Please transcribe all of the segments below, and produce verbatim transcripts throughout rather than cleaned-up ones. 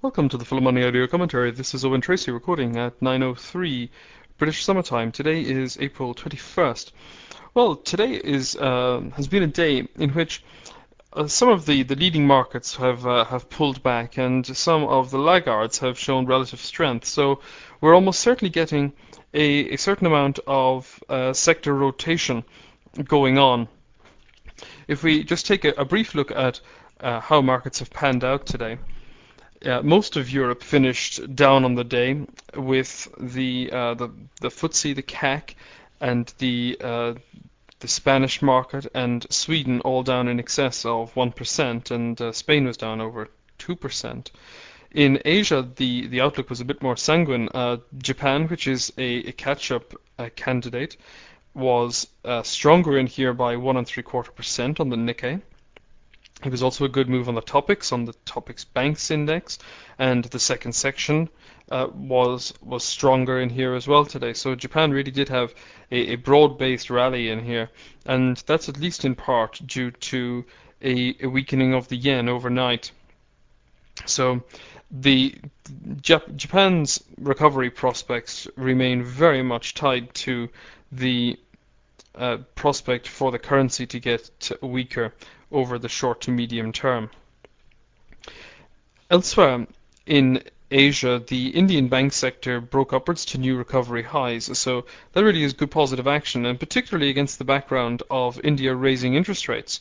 Welcome to the Full Money Audio Commentary. This is Owen Tracy recording at nine oh three British Summer Time. Today is April twenty-first. Well, today is uh, has been a day in which uh, some of the, the leading markets have uh, have pulled back, and some of the laggards have shown relative strength. So we're almost certainly getting a, a certain amount of uh, sector rotation going on. If we just take a, a brief look at uh, how markets have panned out today. Uh, most of Europe finished down on the day, with the uh, the the F T S E, the C A C, and the uh, the Spanish market and Sweden all down in excess of one percent, and uh, Spain was down over two percent. In Asia, the, the outlook was a bit more sanguine. Uh, Japan, which is a, a catch-up uh, candidate, was uh, stronger in here by one and three quarter percent on the Nikkei. It was also a good move on the Topix, on the Topix Banks Index, and the second section uh, was was stronger in here as well today. So Japan really did have a, a broad-based rally in here, and that's at least in part due to a, a weakening of the yen overnight. So the Jap- Japan's recovery prospects remain very much tied to the uh, prospect for the currency to get weaker over the short to medium term. Elsewhere in Asia, the Indian bank sector broke upwards to new recovery highs, so that really is good positive action, and particularly against the background of India raising interest rates.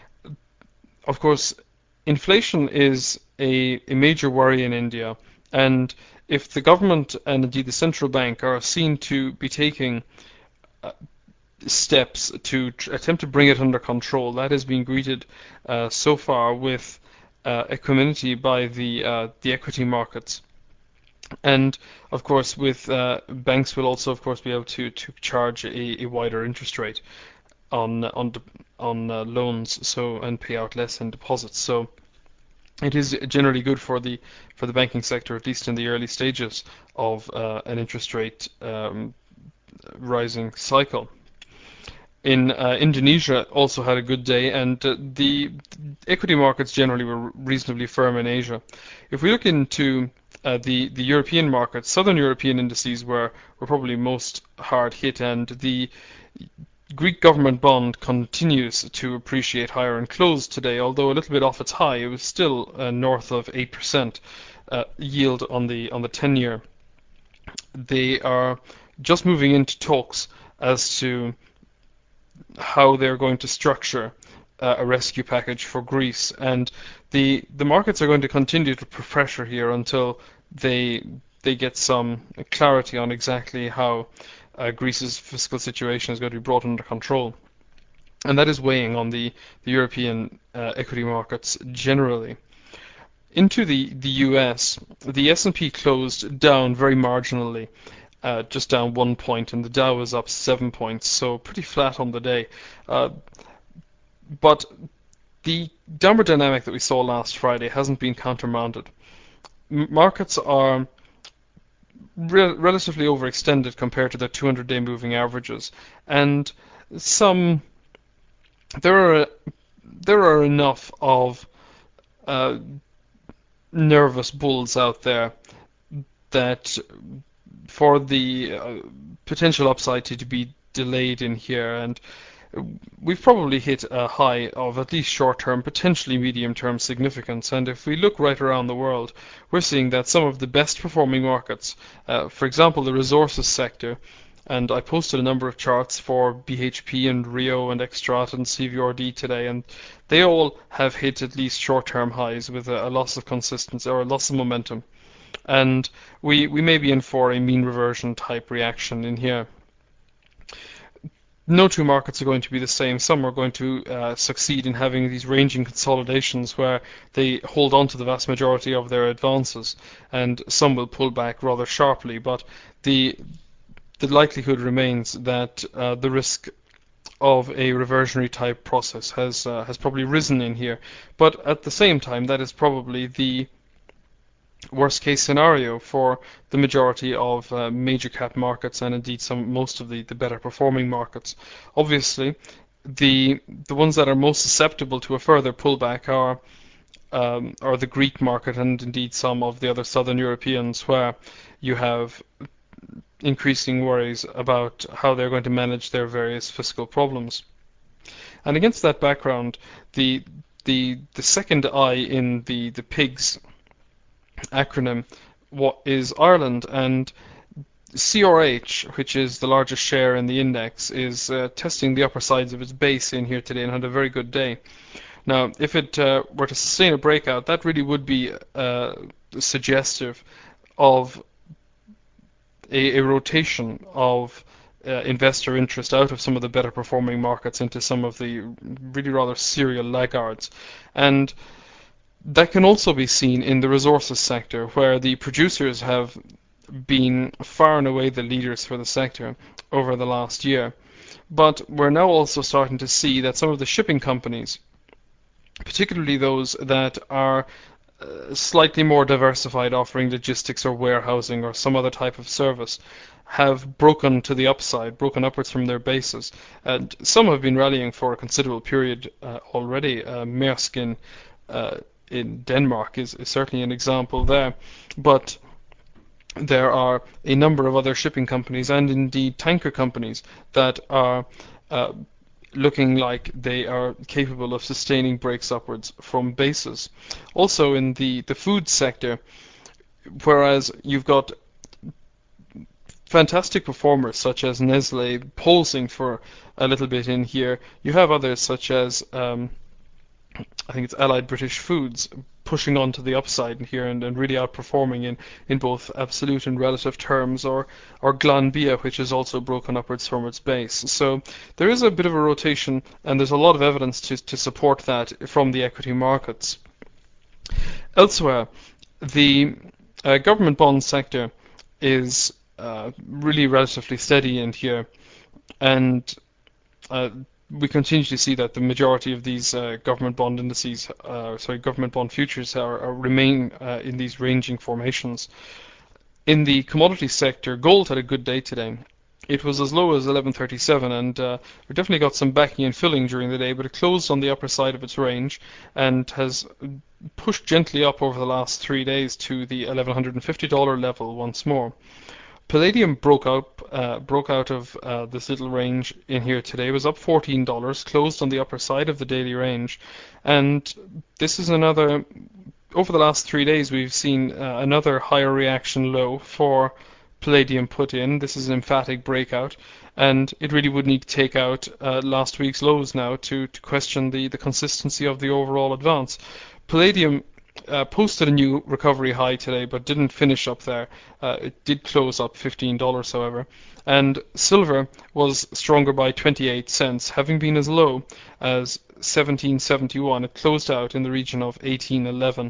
Of course, inflation is a, a major worry in India, and if the government and indeed the central bank are seen to be taking uh, steps to tr- attempt to bring it under control, that has been greeted uh, so far with uh, equanimity by the uh, the equity markets. And of course, with uh, banks will also, of course, be able to to charge a, a wider interest rate on on on uh, loans, so and pay out less in deposits. So it is generally good for the for the banking sector, at least in the early stages of uh, an interest rate um, rising cycle. In uh, Indonesia also had a good day, and uh, the equity markets generally were reasonably firm in Asia. If we look into uh, the the European markets, Southern European indices were were probably most hard hit, and the Greek government bond continues to appreciate higher and closed today, although a little bit off its high. It was still uh, north of eight percent uh, yield on the on the ten year. They are just moving into talks as to how they're going to structure uh, a rescue package for Greece, and the the markets are going to continue to put pressure here until they they get some clarity on exactly how uh, Greece's fiscal situation is going to be brought under control, and that is weighing on the the European uh, equity markets generally. Into the the U S, the S and P closed down very marginally, uh, just down one point, and the Dow was up seven points, so pretty flat on the day. Uh, but the downward dynamic that we saw last Friday hasn't been countermanded. M- markets are re- relatively overextended compared to their two hundred day moving averages, and some there are there are enough of uh, nervous bulls out there that for the uh, potential upside to, to be delayed in here, and we've probably hit a high of at least short-term, potentially medium-term significance. And if we look right around the world, we're seeing that some of the best performing markets, uh, for example, the resources sector, and I posted a number of charts for B H P and Rio and Xstrat and C V R D today, and they all have hit at least short-term highs with a, a loss of consistency or a loss of momentum. And we, we may be in for a mean reversion type reaction in here. No two markets are going to be the same. Some are going to uh, succeed in having these ranging consolidations where they hold on to the vast majority of their advances, and some will pull back rather sharply. But the the likelihood remains that uh, the risk of a reversionary type process has uh, has probably risen in here. But at the same time, that is probably the worst case scenario for the majority of uh, major cap markets, and indeed some most of the, the better performing markets. Obviously, the the ones that are most susceptible to a further pullback are um, or the Greek market, and indeed some of the other southern Europeans, where you have increasing worries about how they're going to manage their various fiscal problems. And against that background, the the the second I in the the PIGS acronym what is Ireland, and C R H, which is the largest share in the index, is uh, testing the upper sides of its base in here today and had a very good day. Now, if it uh, were to sustain a breakout, that really would be uh, suggestive of a, a rotation of uh, investor interest out of some of the better performing markets into some of the really rather serial laggards. And that can also be seen in the resources sector, where the producers have been far and away the leaders for the sector over the last year. But we're now also starting to see that some of the shipping companies, particularly those that are uh, slightly more diversified, offering logistics or warehousing or some other type of service, have broken to the upside, broken upwards from their bases. And some have been rallying for a considerable period uh, already. Uh, Maersk in, uh, in Denmark is, is certainly an example there. But there are a number of other shipping companies and indeed tanker companies that are uh, looking like they are capable of sustaining breaks upwards from bases. Also in the, the food sector, whereas you've got fantastic performers such as Nestle pulsing for a little bit in here, you have others such as um, I think it's Allied British Foods pushing on to the upside in here and, and really outperforming in, in both absolute and relative terms, or or Glanbia, which has also broken upwards from its base. So there is a bit of a rotation, and there's a lot of evidence to, to support that from the equity markets. Elsewhere, the uh, government bond sector is uh, really relatively steady in here, and uh, we continue to see that the majority of these uh, government bond indices, uh, sorry, government bond futures are, are remain uh, in these ranging formations. In the commodity sector, gold had a good day today. It was as low as eleven thirty-seven, and uh, we definitely got some backing and filling during the day, but it closed on the upper side of its range and has pushed gently up over the last three days to the eleven fifty dollars level once more. Palladium broke out uh, broke out of uh, this little range in here today. It was up fourteen dollars, closed on the upper side of the daily range, and this is another. Over the last three days, we've seen uh, another higher reaction low for Palladium put in. This is an emphatic breakout, and it really would need to take out uh, last week's lows now to to question the the consistency of the overall advance. Palladium Uh, posted a new recovery high today, but didn't finish up there. Uh, it did close up fifteen dollars, however. And silver was stronger by twenty-eight cents, having been as low as seventeen seventy-one. It closed out in the region of eighteen eleven.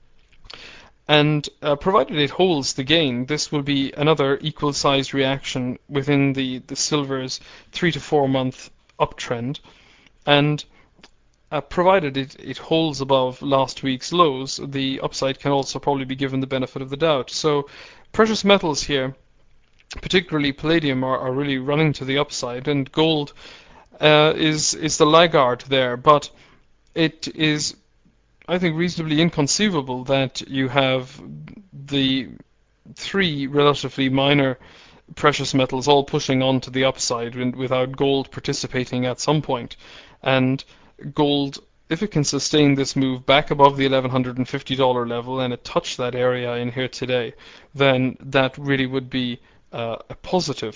And uh, provided it holds the gain, this will be another equal-sized reaction within the, the silver's three to four month uptrend. And Uh, provided it, it holds above last week's lows, the upside can also probably be given the benefit of the doubt. So precious metals here, particularly palladium, are, are really running to the upside, and gold uh, is is the laggard there. But it is, I think, reasonably inconceivable that you have the three relatively minor precious metals all pushing on to the upside without gold participating at some point. And gold, if it can sustain this move back above the eleven fifty dollars level, and it touched that area in here today, then that really would be uh, a positive.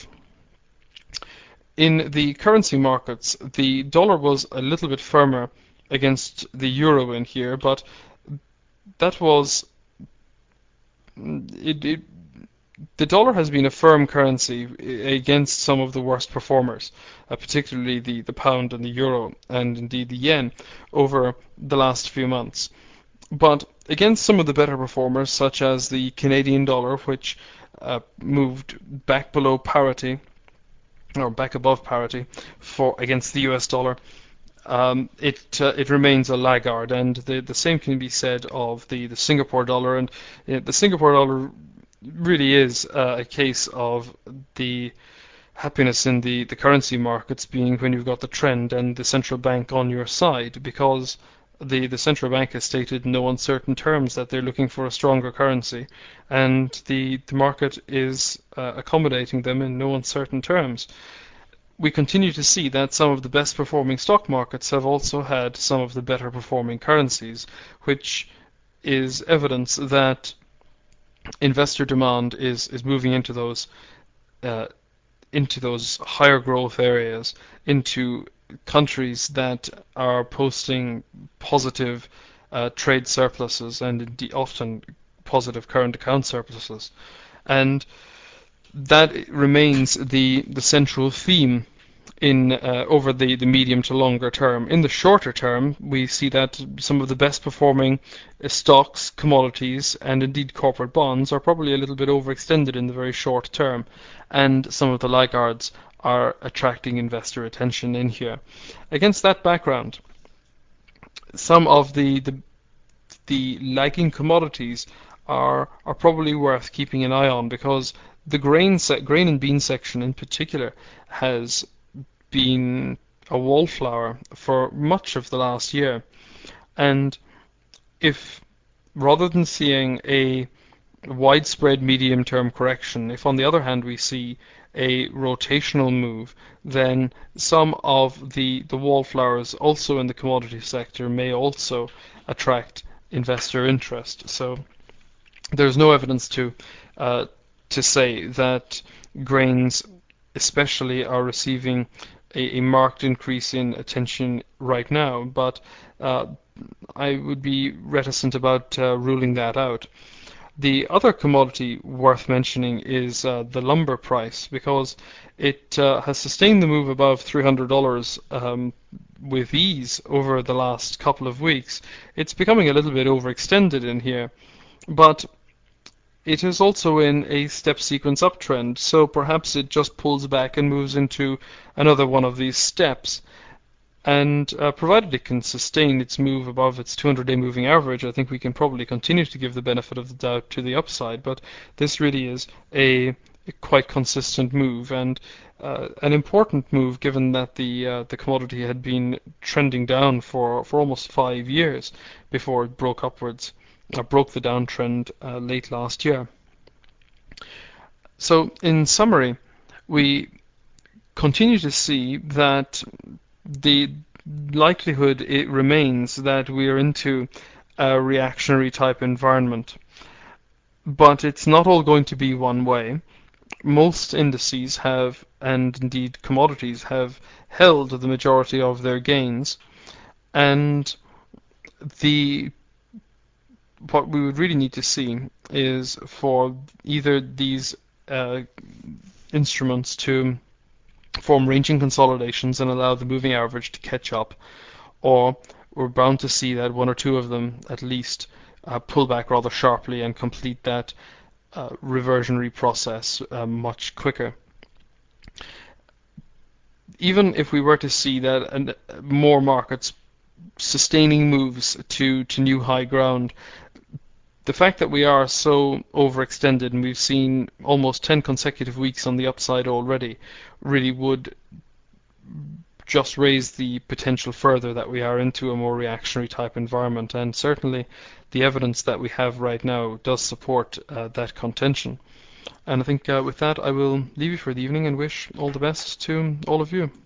In the currency markets, the dollar was a little bit firmer against the euro in here, but that was it, it the dollar has been a firm currency against some of the worst performers, uh, particularly the, the pound and the euro and indeed the yen over the last few months. But against some of the better performers, such as the Canadian dollar, which uh, moved back below parity, or back above parity, for against the U S dollar, um, it uh, it remains a laggard, and the the same can be said of the, the Singapore dollar. And you know, the Singapore dollar really is uh, a case of the happiness in the, the currency markets being when you've got the trend and the central bank on your side, because the, the central bank has stated in no uncertain terms that they're looking for a stronger currency, and the, the market is uh, accommodating them in no uncertain terms. We continue to see that some of the best performing stock markets have also had some of the better performing currencies, which is evidence that investor demand is, is moving into those uh, into those higher growth areas, into countries that are posting positive uh, trade surpluses and indeed often positive current account surpluses. And that remains the, the central theme in uh, over the, the medium to longer term. In the shorter term, we see that some of the best performing uh, stocks, commodities, and indeed corporate bonds are probably a little bit overextended in the very short term, and some of the laggards are attracting investor attention in here. Against that background, some of the the, the lagging commodities are are probably worth keeping an eye on, because the grain se- grain and bean section in particular has been a wallflower for much of the last year. And if, rather than seeing a widespread medium-term correction, if on the other hand we see a rotational move, then some of the, the wallflowers also in the commodity sector may also attract investor interest. So there's no evidence to uh, to say that grains especially are receiving a, a marked increase in attention right now, but uh, I would be reticent about uh, ruling that out. The other commodity worth mentioning is uh, the lumber price, because it uh, has sustained the move above three hundred dollars um, with ease over the last couple of weeks. It's becoming a little bit overextended in here, but it is also in a step sequence uptrend, so perhaps it just pulls back and moves into another one of these steps. And uh, provided it can sustain its move above its two hundred day moving average, I think we can probably continue to give the benefit of the doubt to the upside. But this really is a, a quite consistent move, and uh, an important move, given that the uh, the commodity had been trending down for, for almost five years before it broke upwards, uh, broke the downtrend uh, late last year. So in summary, we continue to see that the likelihood it remains that we are into a reactionary type environment. But it's not all going to be one way. Most indices have, and indeed commodities have, held the majority of their gains, and the what we would really need to see is for either these uh, instruments to form ranging consolidations and allow the moving average to catch up, or we're bound to see that one or two of them at least uh, pull back rather sharply and complete that uh, reversionary process uh, much quicker. Even if we were to see that and more markets sustaining moves to, to new high ground, the fact that we are so overextended and we've seen almost ten consecutive weeks on the upside already really would just raise the potential further that we are into a more reactionary type environment, and certainly the evidence that we have right now does support uh, that contention. And I think uh, with that I will leave you for the evening and wish all the best to all of you.